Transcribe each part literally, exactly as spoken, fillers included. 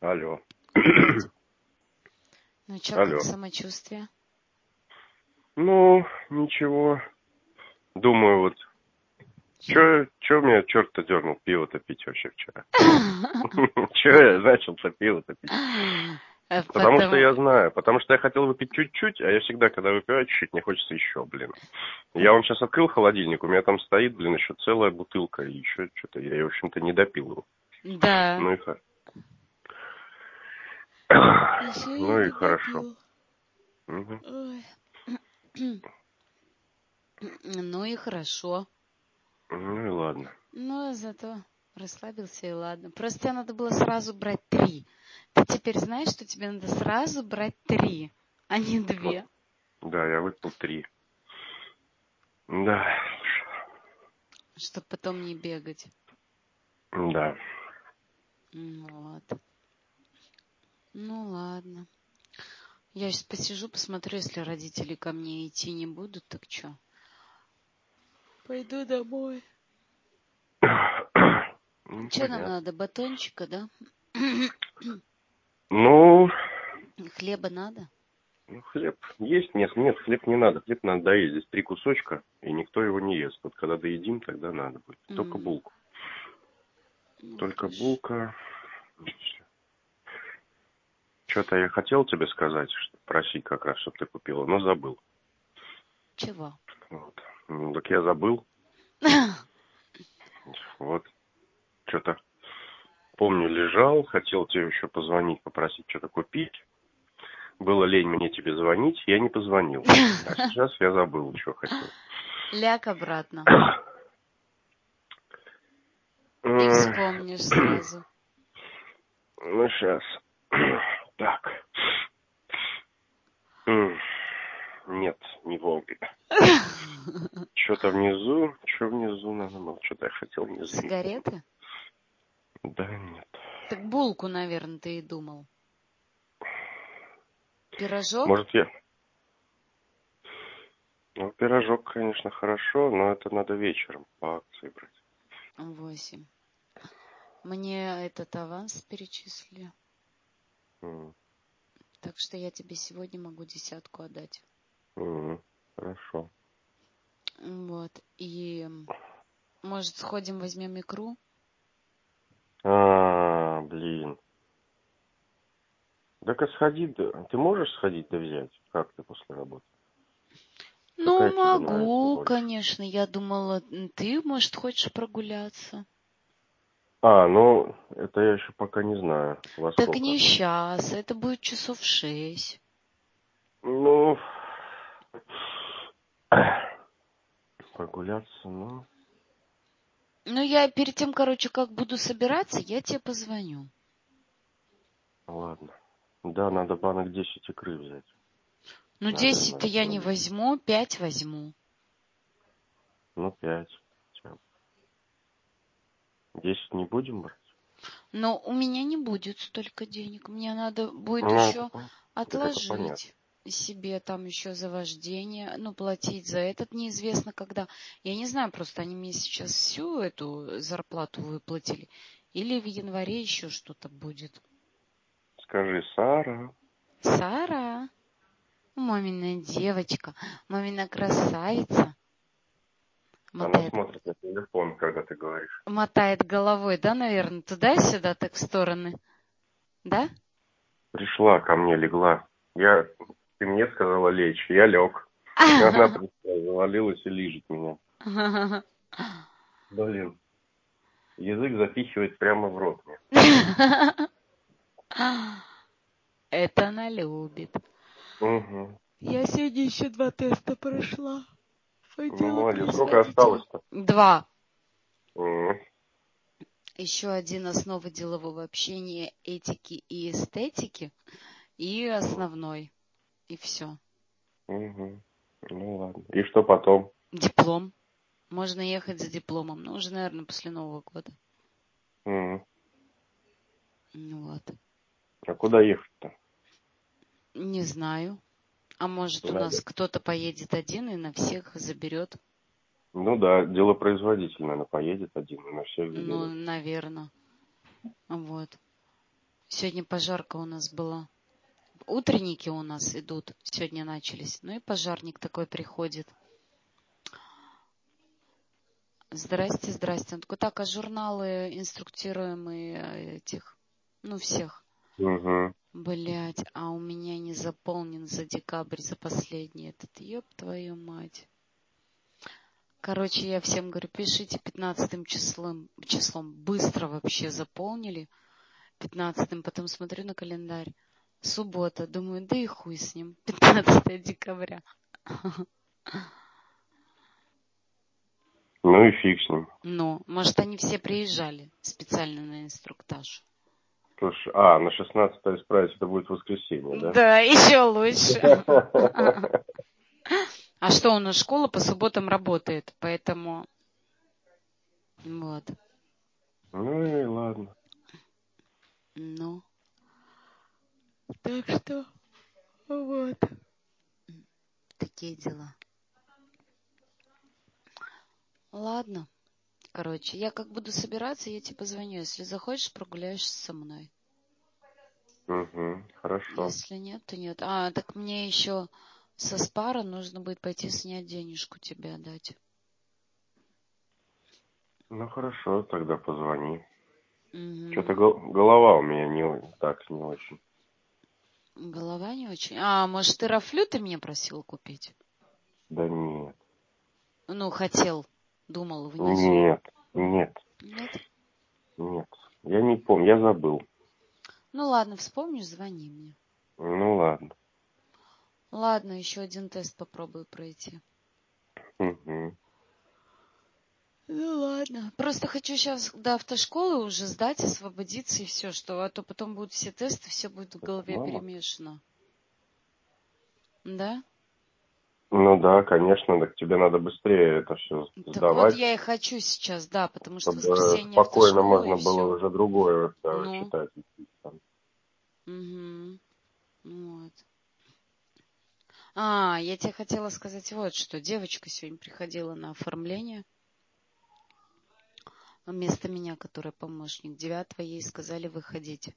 Алло. Ну чё, Алло. как самочувствие? Ну, ничего. Думаю, вот, чё, чё меня черт-то дернул пиво-то пить вообще вчера? Чё я начал-то пиво-то пить? Потому что я знаю, потому что я хотел выпить чуть-чуть, а я всегда, когда выпиваю чуть-чуть, мне хочется еще, блин. Я вам сейчас открыл холодильник, у меня там стоит, блин, еще целая бутылка, и еще что-то, я, ее, в общем-то, не допил его. Да. Ну и хорошо. Ну и хорошо. Угу. Ну и хорошо. Ну и ладно. Ну, зато расслабился и ладно. Просто тебе надо было сразу брать три. Ты теперь знаешь, что тебе надо сразу брать три, а не две. Вот. Да, я выпил три. Да. Чтоб потом не бегать. Да. Вот. Ну ладно. Я сейчас посижу, посмотрю, если родители ко мне идти не будут, так что? Пойду домой. Ну, Что нам надо? Батончика, да? Ну, Хлеба надо? ну, хлеб есть? Нет, нет, хлеб не надо. Хлеб надо доесть. Здесь три кусочка, и никто его не ест. Вот когда доедим, тогда надо будет. Только Mm. булку. Ну, Только хорошо. булка. Что-то я хотел тебе сказать, что просить как раз, чтобы ты купила, но забыл. Чего? Вот. Ну, так я забыл. Вот. Что-то, помню, лежал, хотел тебе еще позвонить, попросить что-то купить. Было лень мне тебе звонить, я не позвонил. А сейчас я забыл, что хотел. Ляг обратно. И вспомнишь сразу. Ну, сейчас. Так. Нет, не вовремя. Что-то внизу, что внизу надо было, что-то я хотел внизу. Сигареты? Да нет. Так булку, наверное, ты и думал. Пирожок? Может, я... Ну, пирожок, конечно, хорошо, но это надо вечером по акции брать. Восемь. Мне этот аванс перечислили. Mm. Так что я тебе сегодня могу десятку отдать. Mm. Хорошо. Вот. И, может, сходим, возьмем икру? А, блин. Так-ка сходи, да. Ты можешь сходить да взять? Как ты после работы? Ну, Какая тебе нравится могу, больше? конечно. Я думала, ты, может, хочешь прогуляться. А, ну, это я еще пока не знаю. Во Так сколько? не сейчас, это будет часов шесть. Ну, прогуляться, ну... Ну, я перед тем, короче, как буду собираться, я тебе позвоню. Ладно. Да, надо банок десять икры взять. Ну, десять-то я не возьму, пять возьму. Ну, пять. Десять не будем брать? Но у меня не будет столько денег. Мне надо будет Ну, еще это, отложить себе там еще за вождение, ну, платить за этот неизвестно когда. Я не знаю, просто они мне сейчас всю эту зарплату выплатили. Или в январе еще что-то будет. Скажи, Сара. Сара, мамина девочка, мамина красавица. Она Мотает, смотрит на телефон, когда ты говоришь. мотает головой, да, наверное, туда-сюда, так в стороны. Да? Пришла ко мне, легла. Я, ты мне сказала лечь, я лег. Она пришла, завалилась и лижет меня. Блин. Язык запихивает прямо в рот мне. Это она любит. Угу. Я сегодня еще два теста прошла. Ну, молодец. Сколько осталось-то? Два. Угу. Еще один основа делового общения, этики и эстетики. И основной. И все. Угу. Ну ладно. И что потом? Диплом. Можно ехать за дипломом. Но уже, наверное, после Нового года. Угу. Ну вот. А куда ехать-то? Не знаю. А может, у Надо. нас кто-то поедет один и на всех заберет? Ну да, делопроизводитель, наверное, поедет один и на всех заберет. Ну, наверное. Вот. Сегодня пожарка у нас была. Утренники у нас идут, сегодня начались. Ну и пожарник такой приходит. Здрасте, здрасте. Он такой, так, а журналы инструктируемые этих, ну, всех. Угу. Блять, а у меня не заполнен за декабрь, за последний этот, ёб твою мать. Короче, я всем говорю, пишите пятнадцатым числом, числом. Быстро вообще заполнили. Пятнадцатым, потом смотрю на календарь. Суббота. Думаю, да и хуй с ним. Пятнадцатое декабря. Ну и фиг с ним. Ну, может, они все приезжали специально на инструктаж. Слушай, а, на шестнадцатое исправить, это будет воскресенье, да? Да, еще лучше. А что, у нас школа по субботам работает, поэтому вот. Ну и ладно. Ну, так что вот. Такие дела. Ладно. Короче, я как буду собираться, я тебе позвоню. Если захочешь, прогуляешься со мной. Угу, хорошо. Если нет, то нет. А, так мне еще со спара нужно будет пойти снять денежку тебе отдать. Ну хорошо, тогда позвони. Угу. Что-то гол- голова у меня не о- так, не очень. Голова не очень. А, может, ты рафлю ты мне просил купить? Да нет. Ну, хотел. Думал внизу. Нет, нет, Нет? нет. Я не помню, я забыл. Ну ладно, вспомнишь, звони мне. Ну ладно. Ладно, еще один тест попробую пройти. Угу. Ну ладно. Просто хочу сейчас до автошколы уже сдать, освободиться и все, что, а то потом будут все тесты, все будет в голове Мама? перемешано. Да? Ну да, конечно, так тебе надо быстрее это все Так вот сдавать, я и хочу сейчас, да, потому что в чтобы воскресенье спокойно автошкола и можно было все. уже другое э, Ну. читать. Там. Угу. Вот. А, я тебе хотела сказать вот что. Девочка сегодня приходила на оформление. Вместо меня, которая помощник. Девятого ей сказали выходить.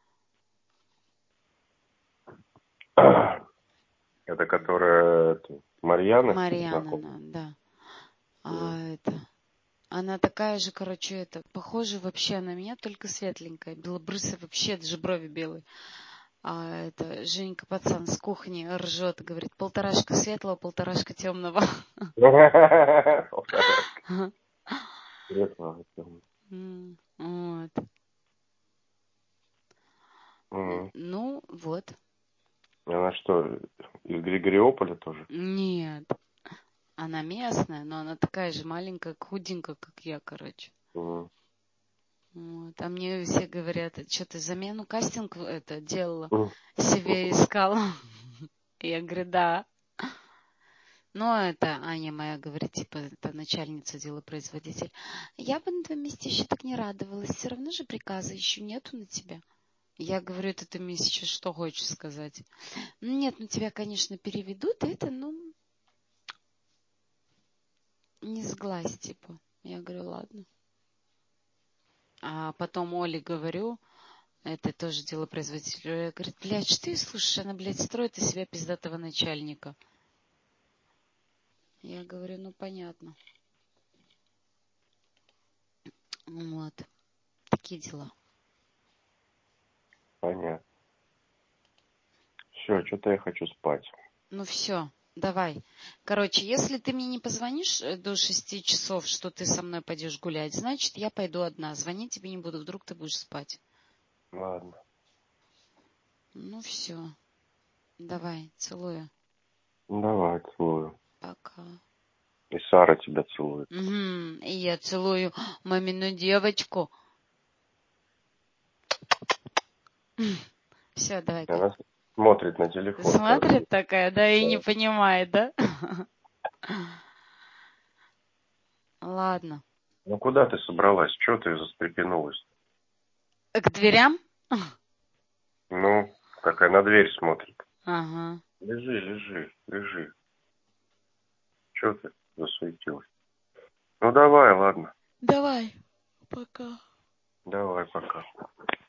Это которая это, Марьяна Марьяна, знакомая? она, да. Mm. А это... Она такая же, короче, это, похожа вообще на меня, только светленькая. Белобрысая вообще, даже брови белые. А это Женька пацан с кухни ржет, говорит, полторашка светлого, полторашка темного. Светлого. Вот. Ну, вот. Она что, из Григориополя тоже? Нет. Она местная, но она такая же маленькая, худенькая, как я, короче. Mm. Вот. А мне все говорят, что ты замену кастинг это делала, Mm. себе искала. Я говорю, да. Но это Аня моя говорит, типа, это начальница делопроизводитель. Я бы на твоем месте еще так не радовалась. Все равно же приказа еще нету на тебя. Я говорю, это ты мне сейчас что хочешь сказать? Ну, нет, ну тебя, конечно, переведут, это, ну, не сглазь, типа. Я говорю, ладно. А потом Оле говорю, это тоже делопроизводитель, говорит, блядь, что ты слушаешь, она, блядь, строит из себя пиздатого начальника. Я говорю, ну, понятно. Вот. Такие дела. Понятно. Все, что-то я хочу спать. Ну, все, давай. Короче, если ты мне не позвонишь до шести часов, что ты со мной пойдешь гулять, значит, я пойду одна. Звонить тебе не буду, вдруг ты будешь спать. Ладно. Ну, все. Давай, целую. Давай, целую. Пока. И Сара тебя целует. Угу. И я целую мамину девочку. Все, давай. Она смотрит на телефон. Смотрит такая, да, и не понимает, да? Ладно. Ну куда ты собралась? Чего ты застрепенулась? К дверям? Ну, какая на дверь смотрит. Ага. Лежи, лежи, лежи. Чего ты засуетилась? Ну давай, ладно. Давай. Пока. Давай, пока.